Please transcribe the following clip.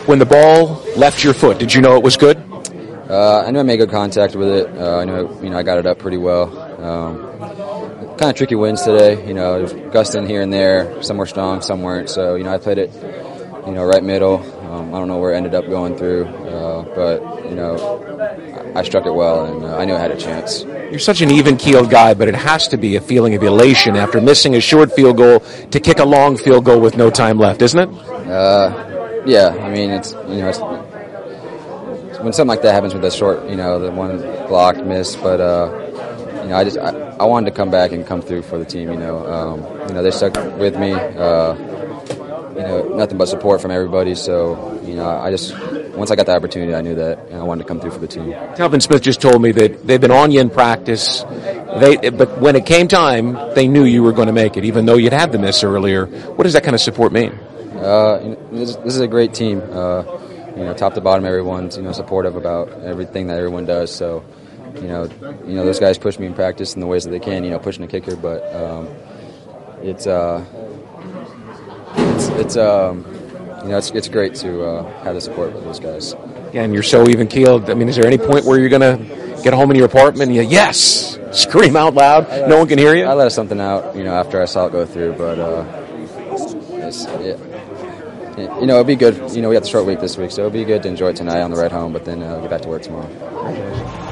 when the ball left your foot, did you know it was good? I knew I made good contact with it. I knew I got it up pretty well. Kind of tricky winds today. There's gusting here and there. Some were strong, some weren't. So I played it, right middle. I don't know where it ended up going through, but I struck it well, and I knew I had a chance. You're such an even-keeled guy, but it has to be a feeling of elation after missing a short field goal to kick a long field goal with no time left, isn't it? Yeah. I mean, it's when something like that happens with a short, the one blocked miss, but I wanted to come back and come through for the team. They stuck with me. Nothing but support from everybody. So once I got the opportunity, I knew that I wanted to come through for the team. Telvin Smith just told me that they've been on you in practice. But when it came time, they knew you were going to make it, even though you'd had the miss earlier. What does that kind of support mean? This is a great team. Top to bottom, everyone's supportive about everything that everyone does. So, those guys push me in practice in the ways that they can. Pushing the kicker, but it's great to have the support of those guys. Again, you're so even keeled. I mean, is there any point where you're going to get home in your apartment and you yes, scream out loud, no one can hear you? I let something out, after I saw it go through, but it'll be good. We got the short week this week, so it'll be good to enjoy it tonight on the ride home, but then get back to work tomorrow.